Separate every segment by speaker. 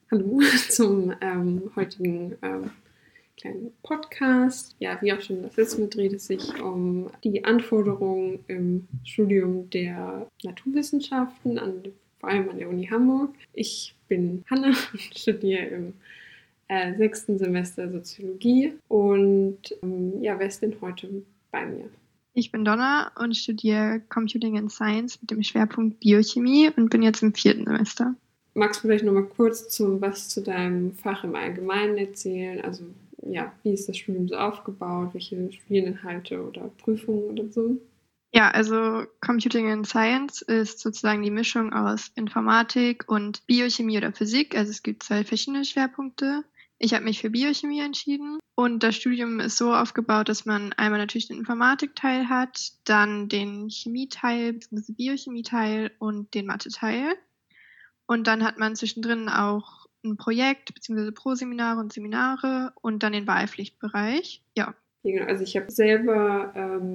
Speaker 1: Hallo zum heutigen kleinen Podcast. Ja, wie auch schon das letzte Mal dreht es sich um die Anforderungen im Studium der Naturwissenschaften, vor allem an der Uni Hamburg. Ich bin Hanna und studiere im 6. Semester Soziologie. Und ja, wer ist denn heute bei mir?
Speaker 2: Ich bin Donna und studiere Computing and Science mit dem Schwerpunkt Biochemie und bin jetzt im 4. Semester.
Speaker 1: Magst du vielleicht noch mal kurz was zu deinem Fach im Allgemeinen erzählen? Also ja, wie ist das Studium so aufgebaut? Welche Studieninhalte oder Prüfungen oder so?
Speaker 2: Ja, also Computing and Science ist sozusagen die Mischung aus Informatik und Biochemie oder Physik. Also es gibt 2 verschiedene Schwerpunkte. Ich habe mich für Biochemie entschieden und das Studium ist so aufgebaut, dass man einmal natürlich den Informatikteil hat, dann den Chemieteil bzw. Biochemieteil und den Mathe-Teil. Und dann hat man zwischendrin auch ein Projekt bzw. Proseminare und Seminare und dann den Wahlpflichtbereich. Ja.
Speaker 1: Genau, also ich habe selber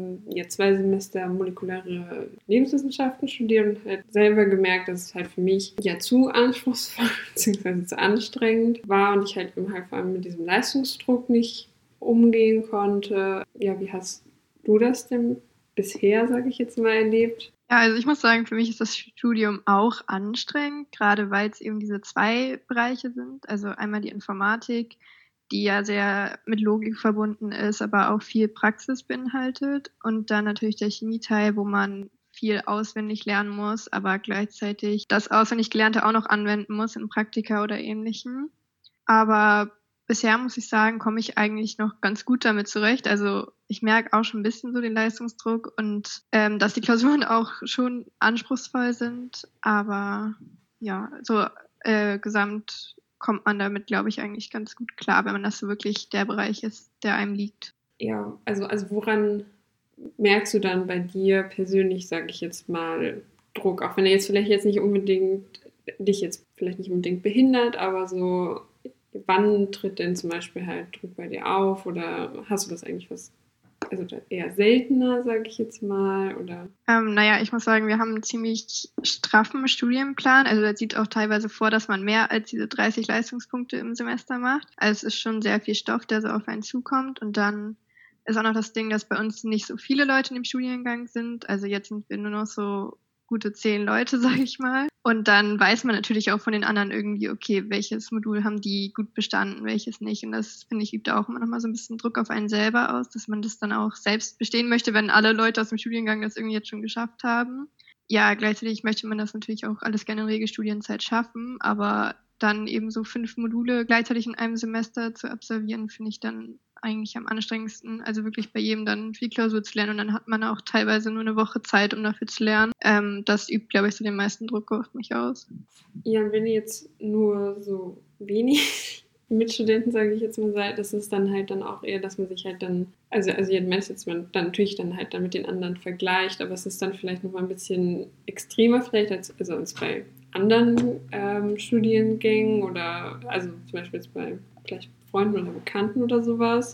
Speaker 1: 2 Semester molekuläre Lebenswissenschaften studiert und halt selber gemerkt, dass es halt für mich ja zu anspruchsvoll bzw. zu anstrengend war und ich halt eben halt vor allem mit diesem Leistungsdruck nicht umgehen konnte. Ja, wie hast du das denn bisher, sage ich jetzt mal, erlebt?
Speaker 2: Ja, also ich muss sagen, für mich ist das Studium auch anstrengend, gerade weil es eben diese 2 Bereiche sind. Also einmal die Informatik, die ja sehr mit Logik verbunden ist, aber auch viel Praxis beinhaltet. Und dann natürlich der Chemieteil, wo man viel auswendig lernen muss, aber gleichzeitig das auswendig Gelernte auch noch anwenden muss in Praktika oder Ähnlichem. Aber bisher muss ich sagen, komme ich eigentlich noch ganz gut damit zurecht. Also ich merke auch schon ein bisschen so den Leistungsdruck und dass die Klausuren auch schon anspruchsvoll sind. Aber ja, so gesamt kommt man damit, glaube ich, eigentlich ganz gut klar, wenn man das so wirklich der Bereich ist, der einem liegt.
Speaker 1: Ja, also woran merkst du dann bei dir persönlich, sage ich jetzt mal, Druck? Auch wenn er jetzt vielleicht jetzt nicht unbedingt, dich jetzt vielleicht nicht unbedingt behindert, aber so, wann tritt denn zum Beispiel halt Druck bei dir auf? Oder hast du das eigentlich also eher seltener, sage ich jetzt mal? Oder?
Speaker 2: Naja, ich muss sagen, wir haben einen ziemlich straffen Studienplan. Also der sieht auch teilweise vor, dass man mehr als diese 30 Leistungspunkte im Semester macht. Also es ist schon sehr viel Stoff, der so auf einen zukommt. Und dann ist auch noch das Ding, dass bei uns nicht so viele Leute in dem Studiengang sind. Also jetzt sind wir nur noch so gute 10 Leute, sage ich mal. Und dann weiß man natürlich auch von den anderen irgendwie, okay, welches Modul haben die gut bestanden, welches nicht. Und das, finde ich, übt auch immer noch mal so ein bisschen Druck auf einen selber aus, dass man das dann auch selbst bestehen möchte, wenn alle Leute aus dem Studiengang das irgendwie jetzt schon geschafft haben. Ja, gleichzeitig möchte man das natürlich auch alles gerne in Regelstudienzeit schaffen, aber dann eben so 5 Module gleichzeitig in einem Semester zu absolvieren, finde ich dann eigentlich am anstrengendsten, also wirklich bei jedem dann für die Klausur zu lernen und dann hat man auch teilweise nur eine Woche Zeit, um dafür zu lernen. Das übt, glaube ich, so den meisten Druck auf mich aus.
Speaker 1: Ja, und wenn ihr jetzt nur so wenig Mitstudenten, sage ich jetzt mal, seid, das ist dann halt dann auch eher, dass man sich halt dann, also ihr meint jetzt man dann natürlich dann halt dann mit den anderen vergleicht, aber es ist dann vielleicht noch mal ein bisschen extremer vielleicht als bei anderen Studiengängen oder also zum Beispiel jetzt bei vielleicht Freunden oder Bekannten oder sowas.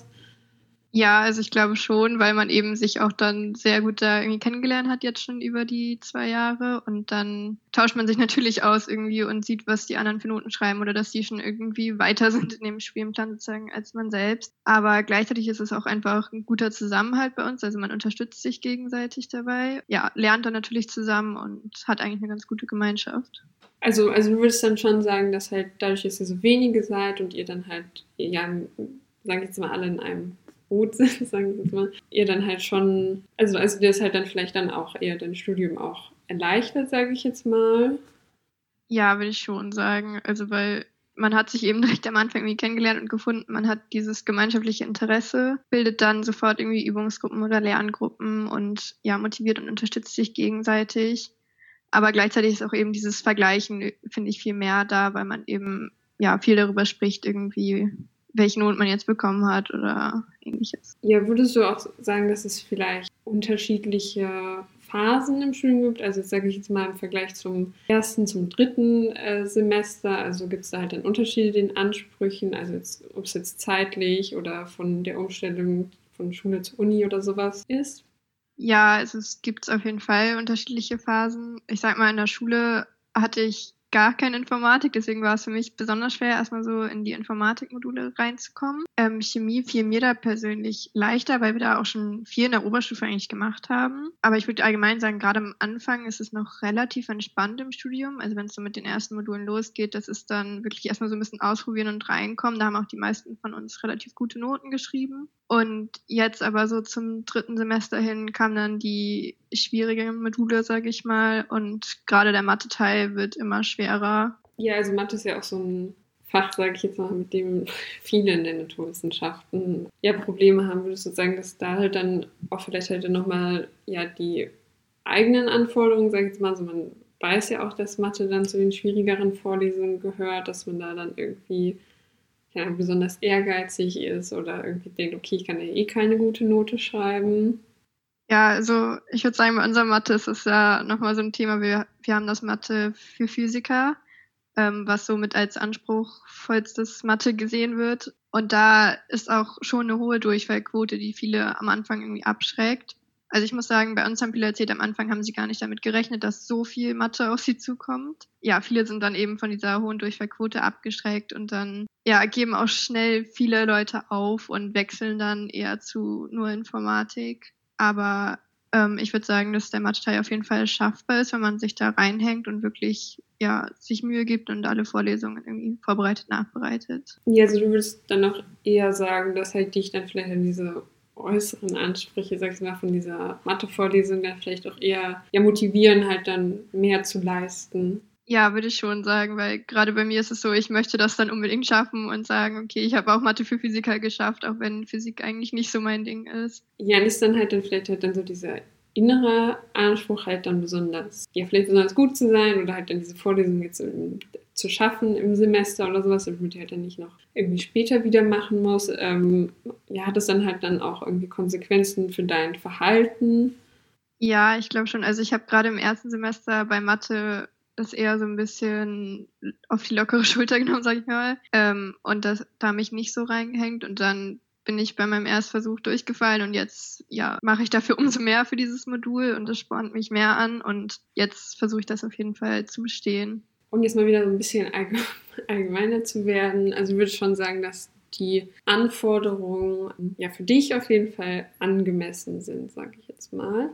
Speaker 2: Ja, also ich glaube schon, weil man eben sich auch dann sehr gut da irgendwie kennengelernt hat jetzt schon über die 2 Jahre und dann tauscht man sich natürlich aus irgendwie und sieht, was die anderen für Noten schreiben oder dass die schon irgendwie weiter sind in dem Spielplan sozusagen als man selbst. Aber gleichzeitig ist es auch einfach ein guter Zusammenhalt bei uns, also man unterstützt sich gegenseitig dabei. Ja, lernt dann natürlich zusammen und hat eigentlich eine ganz gute Gemeinschaft.
Speaker 1: Also du würdest dann schon sagen, dass halt dadurch, dass ihr so wenige seid und ihr dann halt, ja, sage ich jetzt mal, alle in einem Boot sind, sagen wir jetzt mal, ihr dann halt schon, also dir ist halt dann vielleicht dann auch eher dein Studium auch erleichtert, sage ich jetzt mal.
Speaker 2: Ja, würde ich schon sagen. Also, weil man hat sich eben direkt am Anfang irgendwie kennengelernt und gefunden, man hat dieses gemeinschaftliche Interesse, bildet dann sofort irgendwie Übungsgruppen oder Lerngruppen und ja, motiviert und unterstützt sich gegenseitig. Aber gleichzeitig ist auch eben dieses Vergleichen, finde ich, viel mehr da, weil man eben ja viel darüber spricht, irgendwie, welche Not man jetzt bekommen hat oder ähnliches.
Speaker 1: Ja, würdest du auch sagen, dass es vielleicht unterschiedliche Phasen im Studium gibt? Also jetzt sage ich jetzt mal im Vergleich zum 1. zum 3. Semester, also gibt es da halt dann Unterschiede in den Ansprüchen, also jetzt, ob es jetzt zeitlich oder von der Umstellung von Schule zur Uni oder sowas ist?
Speaker 2: Ja, also es gibt auf jeden Fall unterschiedliche Phasen. Ich sag mal, in der Schule hatte ich gar keine Informatik, deswegen war es für mich besonders schwer, erstmal so in die Informatikmodule reinzukommen. Chemie fiel mir da persönlich leichter, weil wir da auch schon viel in der Oberstufe eigentlich gemacht haben. Aber ich würde allgemein sagen, gerade am Anfang ist es noch relativ entspannt im Studium. Also wenn es so mit den ersten Modulen losgeht, das ist dann wirklich erstmal so ein bisschen ausprobieren und reinkommen. Da haben auch die meisten von uns relativ gute Noten geschrieben. Und jetzt aber so zum 3. Semester hin kamen dann die schwierigen Module, sage ich mal. Und gerade der Mathe-Teil wird immer schwerer.
Speaker 1: Ja, also Mathe ist ja auch so ein Fach, sage ich jetzt mal, mit dem viele in den Naturwissenschaften ja Probleme haben. Würdest du sagen, dass da halt dann auch vielleicht halt nochmal ja die eigenen Anforderungen, sage ich jetzt mal, so man weiß ja auch, dass Mathe dann zu den schwierigeren Vorlesungen gehört, dass man da dann irgendwie ja, besonders ehrgeizig ist oder irgendwie denkt, okay, ich kann ja eh keine gute Note schreiben.
Speaker 2: Ja, also ich würde sagen, bei unserer Mathe ist es ja nochmal so ein Thema. Wir haben das Mathe für Physiker, was somit als anspruchsvollstes Mathe gesehen wird. Und da ist auch schon eine hohe Durchfallquote, die viele am Anfang irgendwie abschreckt. Also ich muss sagen, bei uns haben viele erzählt, am Anfang haben sie gar nicht damit gerechnet, dass so viel Mathe auf sie zukommt. Ja, viele sind dann eben von dieser hohen Durchfallquote abgeschreckt und dann ja, geben auch schnell viele Leute auf und wechseln dann eher zu nur Informatik. Aber ich würde sagen, dass der Mathe-Teil auf jeden Fall schaffbar ist, wenn man sich da reinhängt und wirklich ja, sich Mühe gibt und alle Vorlesungen irgendwie vorbereitet, nachbereitet.
Speaker 1: Ja, also du würdest dann auch eher sagen, dass halt dich dann vielleicht an diese äußeren Ansprüche, sag ich mal, von dieser Mathe-Vorlesung dann vielleicht auch eher ja, motivieren, halt dann mehr zu leisten.
Speaker 2: Ja, würde ich schon sagen, weil gerade bei mir ist es so, ich möchte das dann unbedingt schaffen und sagen, okay, ich habe auch Mathe für Physiker geschafft, auch wenn Physik eigentlich nicht so mein Ding ist.
Speaker 1: Ja, und ist dann halt dann vielleicht halt dann so dieser innere Anspruch halt dann besonders, ja, vielleicht besonders gut zu sein oder halt dann diese Vorlesung jetzt zu schaffen im Semester oder sowas, damit ich halt dann nicht noch irgendwie später wieder machen muss. Ja, hat das dann halt dann auch irgendwie Konsequenzen für dein Verhalten?
Speaker 2: Ja, ich glaube schon. Also ich habe gerade im ersten Semester bei Mathe das eher so ein bisschen auf die lockere Schulter genommen, sage ich mal. Und da mich nicht so reingehängt. Und dann bin ich bei meinem Erstversuch durchgefallen und jetzt ja, mache ich dafür umso mehr für dieses Modul und das spornt mich mehr an. Und jetzt versuche ich das auf jeden Fall zu bestehen.
Speaker 1: Um jetzt mal wieder so ein bisschen allgemeiner zu werden, also ich würde schon sagen, dass die Anforderungen ja für dich auf jeden Fall angemessen sind, sage ich jetzt mal.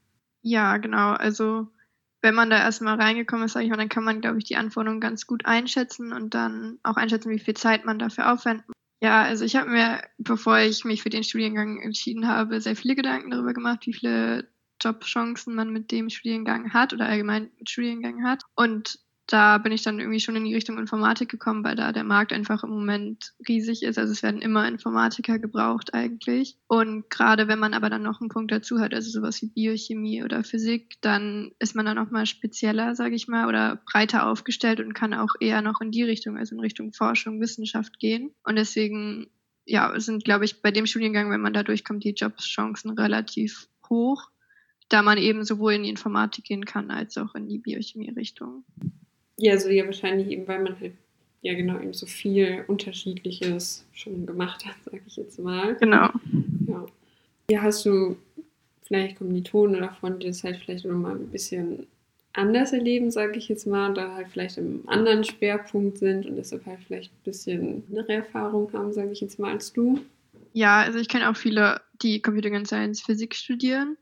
Speaker 2: Ja, genau. Also wenn man da erstmal reingekommen ist, sage ich mal, dann kann man, glaube ich, die Anforderungen ganz gut einschätzen und dann auch einschätzen, wie viel Zeit man dafür aufwenden muss. Ja, also ich habe mir, bevor ich mich für den Studiengang entschieden habe, sehr viele Gedanken darüber gemacht, wie viele Jobchancen man mit dem Studiengang hat oder allgemein mit Studiengang hat. Und da bin ich dann irgendwie schon in die Richtung Informatik gekommen, weil da der Markt einfach im Moment riesig ist. Also es werden immer Informatiker gebraucht eigentlich. Und gerade wenn man aber dann noch einen Punkt dazu hat, also sowas wie Biochemie oder Physik, dann ist man dann noch mal spezieller, sage ich mal, oder breiter aufgestellt und kann auch eher noch in die Richtung, also in Richtung Forschung, Wissenschaft gehen. Und deswegen, ja, sind, glaube ich, bei dem Studiengang, wenn man da durchkommt, die Jobchancen relativ hoch, da man eben sowohl in die Informatik gehen kann, als auch in die Biochemie-Richtung.
Speaker 1: Ja, also ja wahrscheinlich eben, weil man halt ja genau eben so viel Unterschiedliches schon gemacht hat, sage ich jetzt mal.
Speaker 2: Genau.
Speaker 1: Ja. Ja, hast du vielleicht Kommilitonen oder Freunde, die das halt vielleicht noch mal ein bisschen anders erleben, sage ich jetzt mal, oder halt vielleicht im anderen Schwerpunkt sind und deshalb halt vielleicht ein bisschen andere Erfahrung haben, sage ich jetzt mal, als du?
Speaker 2: Ja, also ich kenne auch viele, die Computer Science Physik studieren.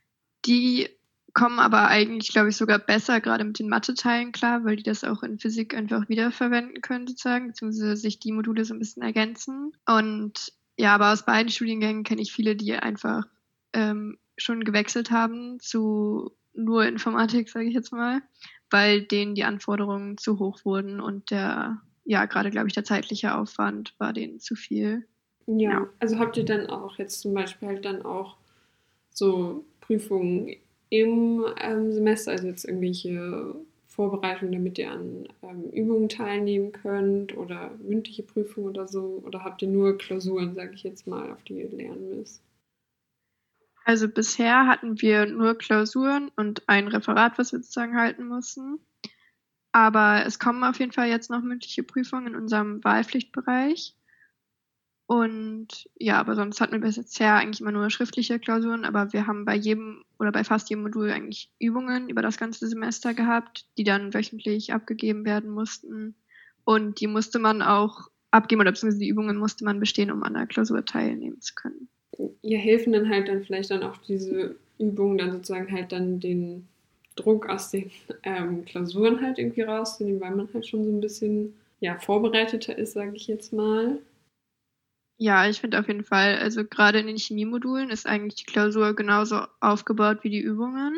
Speaker 2: Die kommen aber eigentlich, glaube ich, sogar besser gerade mit den Mathe-Teilen klar, weil die das auch in Physik einfach wiederverwenden können, sozusagen, beziehungsweise sich die Module so ein bisschen ergänzen. Und ja, aber aus beiden Studiengängen kenne ich viele, die einfach schon gewechselt haben zu nur Informatik, sage ich jetzt mal, weil denen die Anforderungen zu hoch wurden und der, ja, gerade, glaube ich, der zeitliche Aufwand war denen zu viel.
Speaker 1: Ja,
Speaker 2: Ja.
Speaker 1: also habt ihr dann auch jetzt zum Beispiel halt dann auch so Prüfungen im Semester, also jetzt irgendwelche Vorbereitungen, damit ihr an Übungen teilnehmen könnt oder mündliche Prüfungen oder so? Oder habt ihr nur Klausuren, sage ich jetzt mal, auf die ihr lernen müsst?
Speaker 2: Also bisher hatten wir nur Klausuren und ein Referat, was wir sozusagen halten mussten. Aber es kommen auf jeden Fall jetzt noch mündliche Prüfungen in unserem Wahlpflichtbereich. Und ja, aber sonst hatten wir bisher eigentlich immer nur schriftliche Klausuren, aber wir haben bei jedem oder bei fast jedem Modul eigentlich Übungen über das ganze Semester gehabt, die dann wöchentlich abgegeben werden mussten. Und die musste man auch abgeben oder beziehungsweise die Übungen musste man bestehen, um an der Klausur teilnehmen zu können.
Speaker 1: Ihr helfen dann halt dann vielleicht dann auch diese Übungen dann sozusagen halt dann den Druck aus den Klausuren halt irgendwie rauszunehmen, weil man halt schon so ein bisschen vorbereiteter ist, sage ich jetzt mal.
Speaker 2: Ja, ich finde auf jeden Fall, also gerade in den Chemiemodulen ist eigentlich die Klausur genauso aufgebaut wie die Übungen.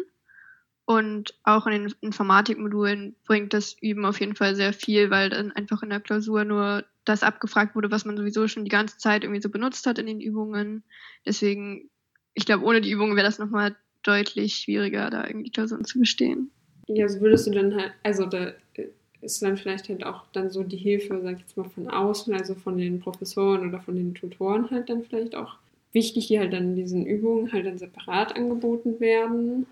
Speaker 2: Und auch in den Informatikmodulen bringt das Üben auf jeden Fall sehr viel, weil dann einfach in der Klausur nur das abgefragt wurde, was man sowieso schon die ganze Zeit irgendwie so benutzt hat in den Übungen. Deswegen, ich glaube, ohne die Übungen wäre das nochmal deutlich schwieriger, da irgendwie Klausuren zu bestehen.
Speaker 1: Ja, so würdest du dann halt, also da ist dann vielleicht halt auch dann so die Hilfe, sag ich jetzt mal, von außen, also von den Professoren oder von den Tutoren halt dann vielleicht auch wichtig, die halt dann in diesen Übungen halt dann separat angeboten werden.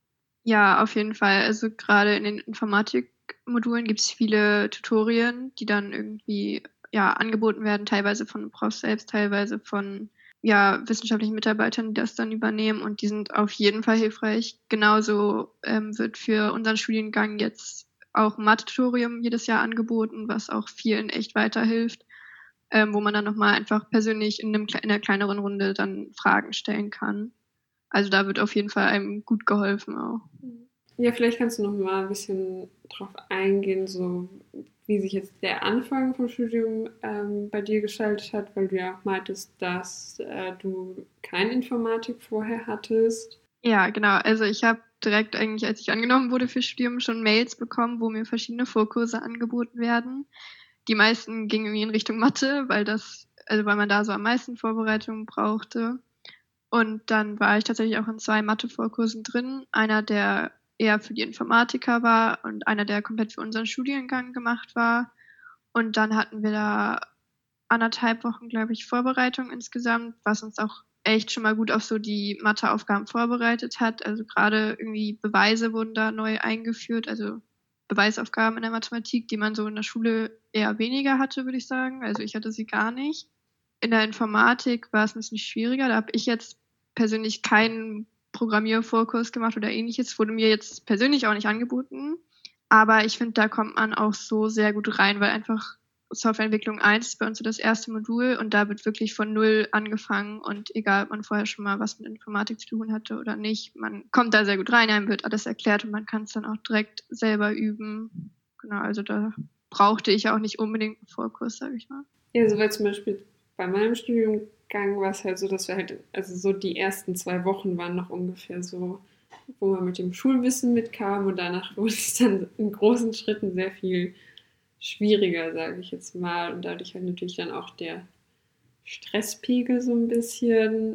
Speaker 2: Ja, auf jeden Fall. Also gerade in den Informatikmodulen gibt es viele Tutorien, die dann irgendwie angeboten werden, teilweise von Profs selbst, teilweise von wissenschaftlichen Mitarbeitern, die das dann übernehmen, und die sind auf jeden Fall hilfreich. Genauso wird für unseren Studiengang jetzt auch ein Mathe-Tutorium jedes Jahr angeboten, was auch vielen echt weiterhilft, wo man dann nochmal einfach persönlich in einer kleineren Runde dann Fragen stellen kann. Also da wird auf jeden Fall einem gut geholfen auch.
Speaker 1: Ja, vielleicht kannst du noch mal ein bisschen drauf eingehen, so wie sich jetzt der Anfang vom Studium bei dir gestaltet hat, weil du ja auch meintest, dass du keine Informatik vorher hattest.
Speaker 2: Ja, genau. Also ich habe direkt eigentlich, als ich angenommen wurde fürs Studium, schon Mails bekommen, wo mir verschiedene Vorkurse angeboten werden. Die meisten gingen irgendwie in Richtung Mathe, weil man da so am meisten Vorbereitung brauchte. Und dann war ich tatsächlich auch in 2 Mathe-Vorkursen drin. Einer, der eher für die Informatiker war, und einer, der komplett für unseren Studiengang gemacht war. Und dann hatten wir da 1,5 Wochen, glaube ich, Vorbereitung insgesamt, was uns auch echt schon mal gut auf so die Matheaufgaben vorbereitet hat. Also gerade irgendwie Beweise wurden da neu eingeführt, also Beweisaufgaben in der Mathematik, die man so in der Schule eher weniger hatte, würde ich sagen. Also ich hatte sie gar nicht. In der Informatik war es ein bisschen schwieriger. Da habe ich jetzt persönlich keinen Programmiervorkurs gemacht oder ähnliches. Wurde mir jetzt persönlich auch nicht angeboten. Aber ich finde, da kommt man auch so sehr gut rein, weil einfach Softwareentwicklung 1 ist bei uns so das erste Modul, und da wird wirklich von null angefangen, und egal, ob man vorher schon mal was mit Informatik zu tun hatte oder nicht, man kommt da sehr gut rein, einem wird alles erklärt und man kann es dann auch direkt selber üben. Genau, also da brauchte ich auch nicht unbedingt einen Vorkurs, sage ich mal.
Speaker 1: Ja, so weil zum Beispiel bei meinem Studiengang war es halt so, dass wir halt, also so die ersten 2 Wochen waren noch ungefähr so, wo man mit dem Schulwissen mitkam, und danach wurde es dann in großen Schritten sehr viel schwieriger, sage ich jetzt mal. Und dadurch halt natürlich dann auch der Stresspegel so ein bisschen.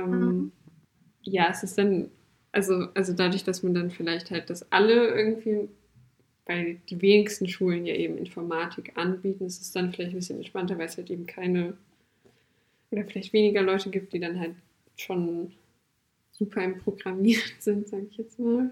Speaker 1: Ja, es ist dann, also dadurch, dass man dann vielleicht halt das alle irgendwie, weil die wenigsten Schulen ja eben Informatik anbieten, ist es dann vielleicht ein bisschen entspannter, weil es halt eben keine oder vielleicht weniger Leute gibt, die dann halt schon super im Programmieren sind, sage ich jetzt mal.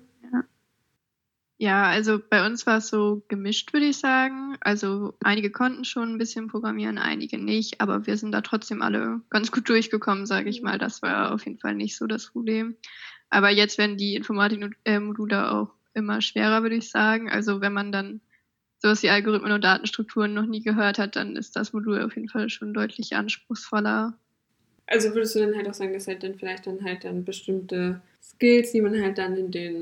Speaker 2: Ja, also bei uns war es so gemischt, würde ich sagen. Also einige konnten schon ein bisschen programmieren, einige nicht, aber wir sind da trotzdem alle ganz gut durchgekommen, sage ich mal. Das war auf jeden Fall nicht so das Problem. Aber jetzt werden die Informatikmodule auch immer schwerer, würde ich sagen. Also wenn man dann sowas wie Algorithmen und Datenstrukturen noch nie gehört hat, dann ist das Modul auf jeden Fall schon deutlich anspruchsvoller.
Speaker 1: Also würdest du dann halt auch sagen, dass halt dann vielleicht dann halt dann bestimmte Skills, die man halt dann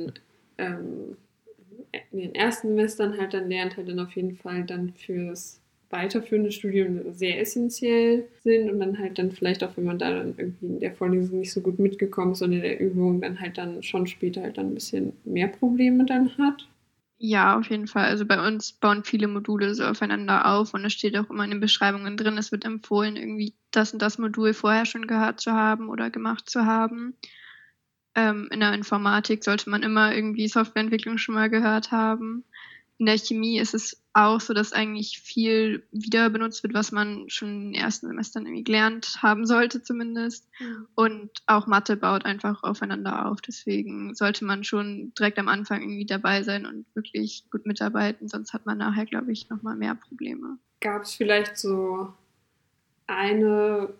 Speaker 1: in den ersten Semestern halt dann lernt, halt dann auf jeden Fall dann fürs weiterführende Studium sehr essentiell sind, und dann halt dann vielleicht auch, wenn man da dann irgendwie in der Vorlesung nicht so gut mitgekommen ist und in der Übung dann halt dann schon später halt dann ein bisschen mehr Probleme dann hat.
Speaker 2: Ja, auf jeden Fall. Also bei uns bauen viele Module so aufeinander auf, und es steht auch immer in den Beschreibungen drin, es wird empfohlen, irgendwie das und das Modul vorher schon gehört zu haben oder gemacht zu haben. In der Informatik sollte man immer irgendwie Softwareentwicklung schon mal gehört haben. In der Chemie ist es auch so, dass eigentlich viel wieder benutzt wird, was man schon in den ersten Semestern irgendwie gelernt haben sollte zumindest. Und auch Mathe baut einfach aufeinander auf. Deswegen sollte man schon direkt am Anfang irgendwie dabei sein und wirklich gut mitarbeiten, sonst hat man nachher, glaube ich, nochmal mehr Probleme.
Speaker 1: Gab es vielleicht so eine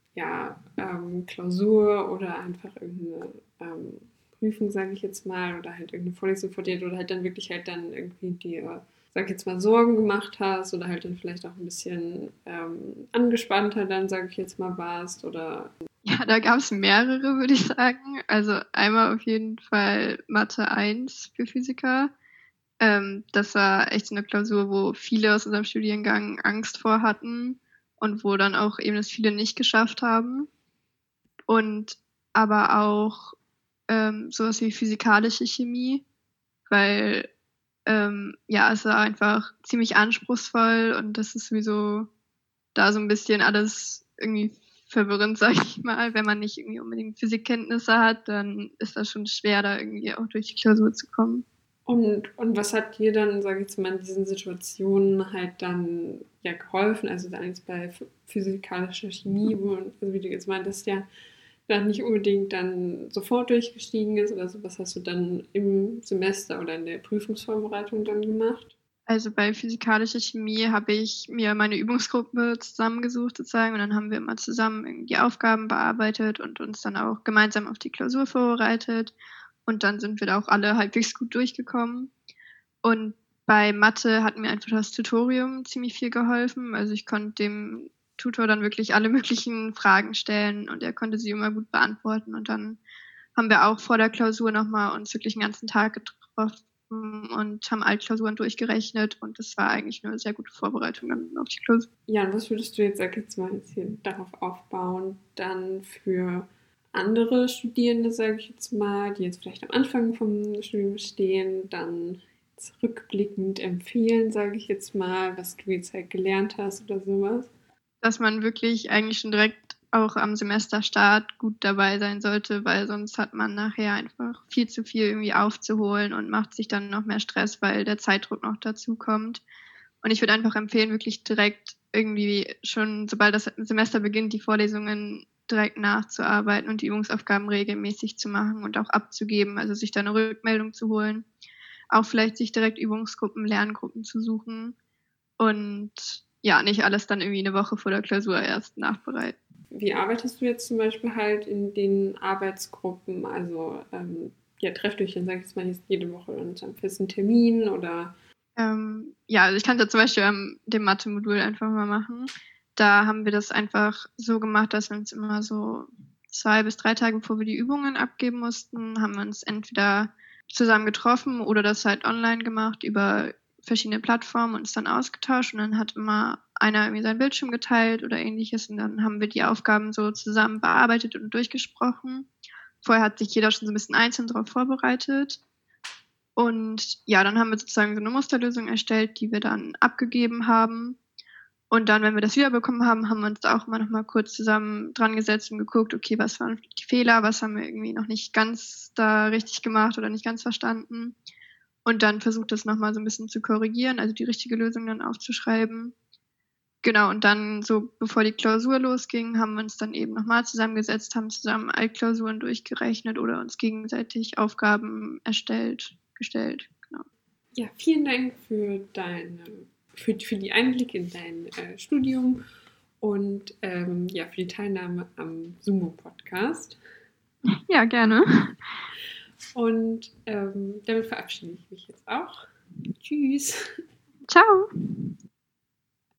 Speaker 1: Klausur oder einfach irgendeine Prüfung, sage ich jetzt mal, oder halt irgendeine Vorlesung vor dir, oder halt dann wirklich halt dann irgendwie dir, sag ich jetzt mal, Sorgen gemacht hast oder halt dann vielleicht auch ein bisschen angespannter dann, sage ich jetzt mal, warst oder...
Speaker 2: Ja, da gab es mehrere, würde ich sagen. Also einmal auf jeden Fall Mathe 1 für Physiker. Das war echt so eine Klausur, wo viele aus unserem Studiengang Angst vor hatten und wo dann auch eben das viele nicht geschafft haben. Und aber auch sowas wie physikalische Chemie, weil es war einfach ziemlich anspruchsvoll und das ist sowieso da so ein bisschen alles irgendwie verwirrend, sag ich mal. Wenn man nicht irgendwie unbedingt Physikkenntnisse hat, dann ist das schon schwer, da irgendwie auch durch die Klausur zu kommen.
Speaker 1: Und was hat dir dann, sage ich jetzt mal, in diesen Situationen halt dann ja geholfen? Also dann jetzt bei physikalischer Chemie, also wie du jetzt meintest, ja, dann nicht unbedingt dann sofort durchgestiegen ist oder so. Was hast du dann im Semester oder in der Prüfungsvorbereitung dann gemacht?
Speaker 2: Also bei physikalischer Chemie habe ich mir meine Übungsgruppe zusammengesucht sozusagen und dann haben wir immer zusammen die Aufgaben bearbeitet und uns dann auch gemeinsam auf die Klausur vorbereitet und dann sind wir da auch alle halbwegs gut durchgekommen. Und bei Mathe hat mir einfach das Tutorium ziemlich viel geholfen. Also ich konnte dem Tutor dann wirklich alle möglichen Fragen stellen und er konnte sie immer gut beantworten. Und dann haben wir auch vor der Klausur nochmal uns wirklich den ganzen Tag getroffen und haben Altklausuren durchgerechnet und das war eigentlich eine sehr gute Vorbereitung dann auf die Klausur.
Speaker 1: Ja, und was würdest du jetzt, sag jetzt mal, jetzt hier darauf aufbauen, dann für andere Studierende, sage ich jetzt mal, die jetzt vielleicht am Anfang vom Studium stehen, dann jetzt rückblickend empfehlen, sage ich jetzt mal, was du jetzt halt gelernt hast oder sowas?
Speaker 2: Dass man wirklich eigentlich schon direkt auch am Semesterstart gut dabei sein sollte, weil sonst hat man nachher einfach viel zu viel irgendwie aufzuholen und macht sich dann noch mehr Stress, weil der Zeitdruck noch dazu kommt. Und ich würde einfach empfehlen, wirklich direkt irgendwie schon, sobald das Semester beginnt, die Vorlesungen direkt nachzuarbeiten und die Übungsaufgaben regelmäßig zu machen und auch abzugeben, also sich da eine Rückmeldung zu holen. Auch vielleicht sich direkt Übungsgruppen, Lerngruppen zu suchen und ja, nicht alles dann irgendwie eine Woche vor der Klausur erst nachbereiten.
Speaker 1: Wie arbeitest du jetzt zum Beispiel halt in den Arbeitsgruppen? Also trefft euch dann, sag ich jetzt mal, jede Woche zu einem festen Termin oder...
Speaker 2: Also ich kann es ja zum Beispiel dem Mathe-Modul einfach mal machen. Da haben wir das einfach so gemacht, dass wir uns immer so 2 bis 3 Tage, bevor wir die Übungen abgeben mussten, haben wir uns entweder zusammen getroffen oder das halt online gemacht über verschiedene Plattformen und uns dann ausgetauscht und dann hat immer einer irgendwie seinen Bildschirm geteilt oder ähnliches und dann haben wir die Aufgaben so zusammen bearbeitet und durchgesprochen. Vorher hat sich jeder schon so ein bisschen einzeln darauf vorbereitet. Und ja, dann haben wir sozusagen so eine Musterlösung erstellt, die wir dann abgegeben haben. Und dann, wenn wir das wiederbekommen haben, haben wir uns da auch immer noch mal kurz zusammen dran gesetzt und geguckt, okay, was waren die Fehler, was haben wir irgendwie noch nicht ganz da richtig gemacht oder nicht ganz verstanden. Und dann versucht das noch mal so ein bisschen zu korrigieren, also die richtige Lösung dann aufzuschreiben. Genau, und dann so, bevor die Klausur losging, haben wir uns dann eben noch mal zusammengesetzt, haben zusammen Altklausuren durchgerechnet oder uns gegenseitig Aufgaben gestellt. Genau.
Speaker 1: Ja, vielen Dank für die Einblicke in dein Studium und für die Teilnahme am Sumo-Podcast.
Speaker 2: Ja, gerne.
Speaker 1: Und damit verabschiede ich mich jetzt auch. Tschüss.
Speaker 2: Ciao.